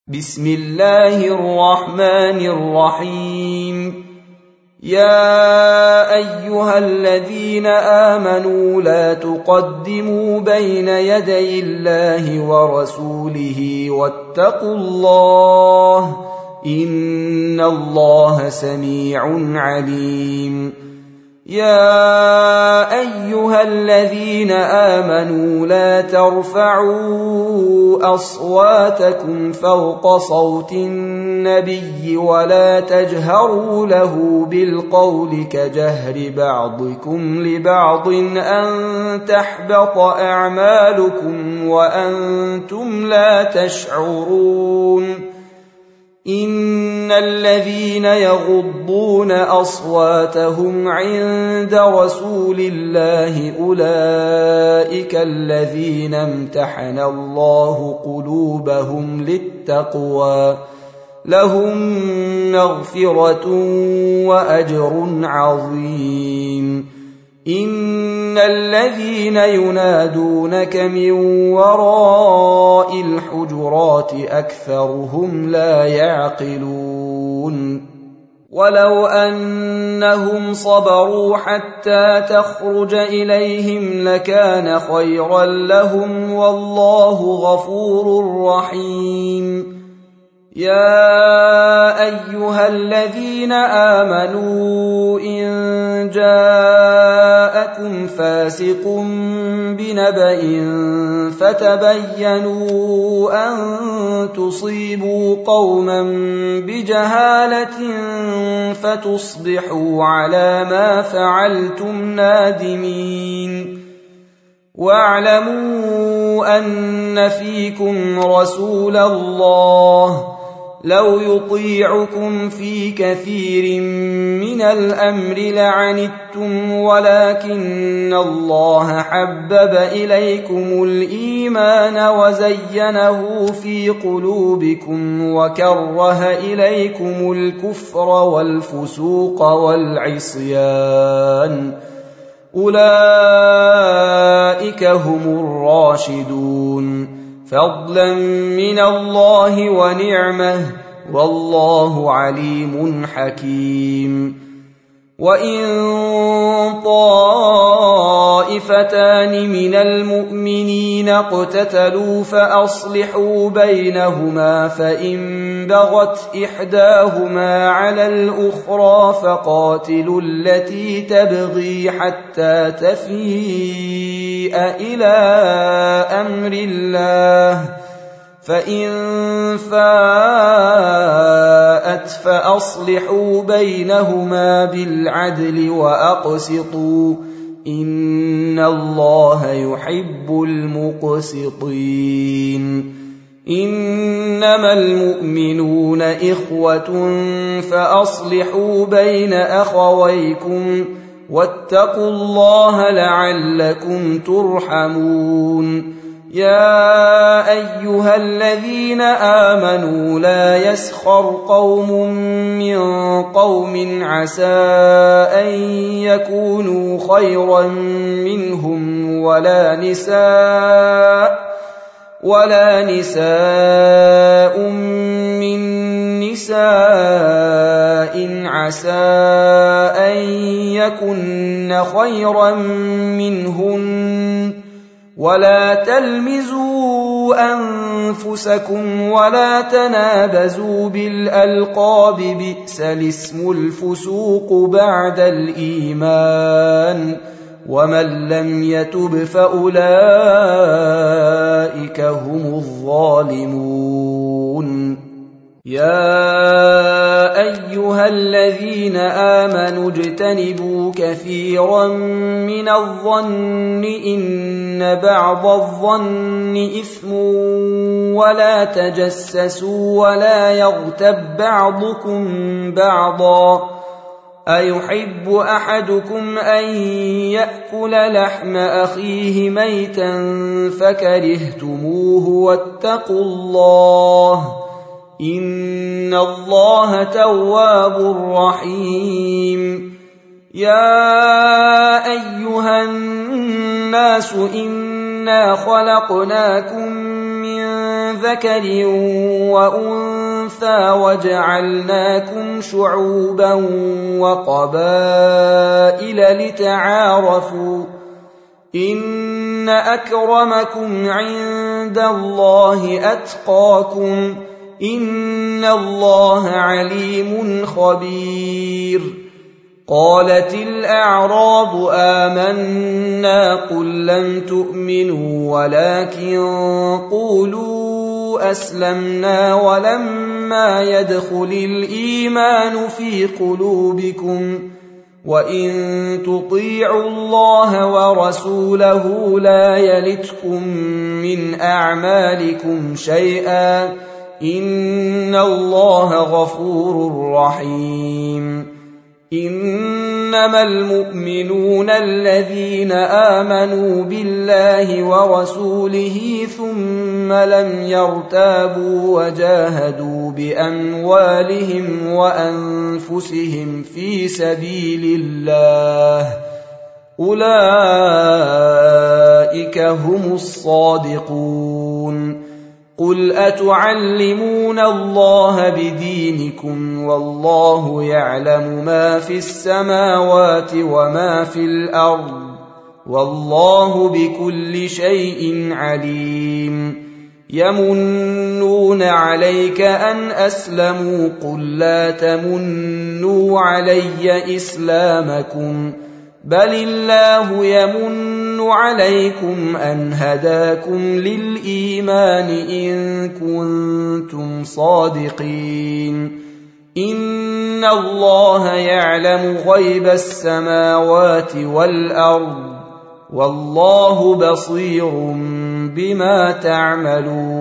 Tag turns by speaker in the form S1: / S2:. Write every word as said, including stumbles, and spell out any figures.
S1: بسم الله الرحمن الرحيم. يا أيها الذين آمنوا لا تقدموا بين يدي الله ورسوله واتقوا الله إن الله سميع عليم. يا أيها الذين آمنوا لا ترفعوا أصواتكم فوق صوت النبي ولا تجهروا له بالقول كجهر بعضكم لبعض أن تحبط أعمالكم وأنتم لا تشعرون. إن الذين يغضون أصواتهم عند رسول الله أولئك الذين امتحن الله قلوبهم للتقوى لهم مغفرة وأجر عظيم. إن الذين ينادونك من وراء الحجرات أكثرهم لا يعقلون. ولو أنهم صبروا حتى تخرج إليهم لكان خيرا لهم والله غفور رحيم. يا أيها الذين آمنوا إن جاءكم فاسق بنبأ فتبينوا أن تصيبوا قوما بجهالة فتصبحوا على ما فعلتم نادمين. واعلموا أن فيكم رسول الله لو يطيعكم في كثير من الأمر لعنتم ولكن الله حبب إليكم الإيمان وزينه في قلوبكم وكره إليكم الكفر والفسوق والعصيان أولئك هم الراشدون فضلا من الله ونعمه والله عليم حكيم. وإن طائفتان من المؤمنين اقتتلوا فأصلحوا بينهما فإن بغت إحداهما على الأخرى فقاتلوا التي تبغي حتى تفيء إلى أمر الله فإن فاءت فأصلحوا بينهما بالعدل وأقسطوا إن الله يحب المقسطين. إنما المؤمنون إخوة فأصلحوا بين أخويكم واتقوا الله لعلكم ترحمون. يا أيها الذين آمنوا لا يسخر قوم من قوم عسى أن يكونوا خيرا منهم ولا نساء ولا نساء من نساء عسى أن يكن خيرا منهن ولا تلمزوا أنفسكم ولا تنابزوا بالألقاب بئس الاسم الفسوق بعد الإيمان ومن لم يتب فأولئك هم الظالمون. يا أيها الذين آمنوا اجتنبوا كثيرا من الظن إن بعض الظن إثم ولا تجسسوا ولا يغتب بعضكم بعضا أيحب أحدكم أن يأكل لحم أخيه ميتا فكرهتموه واتقوا الله إن الله تواب رحيم. يا أيها الناس إنا خلقناكم من ذكر وأنثى وجعلناكم شعوبا وقبائل لتعارفوا إن أكرمكم عند الله أتقاكم إن الله عليم خبير. قالت الأعراب آمنا قل لم تؤمنوا ولكن قولوا أسلمنا ولما يدخل الإيمان في قلوبكم وإن تطيعوا الله ورسوله لا يلتكم من أعمالكم شيئا إن الله غفور رحيم. إنما المؤمنون الذين آمنوا بالله ورسوله ثم لم يرتابوا وجاهدوا بأموالهم وأنفسهم في سبيل الله أولئك هم الصادقون. قل أتعلمون الله بدينكم والله يعلم ما في السماوات وما في الأرض والله بكل شيء عليم. يمنون عليك أن أسلموا قل لا تمنوا علي إسلامكم بل الله يمن عليكم أن هداكم للإيمان إن كنتم صادقين. إن الله يعلم غيب السماوات والأرض والله بصير بما تعملون.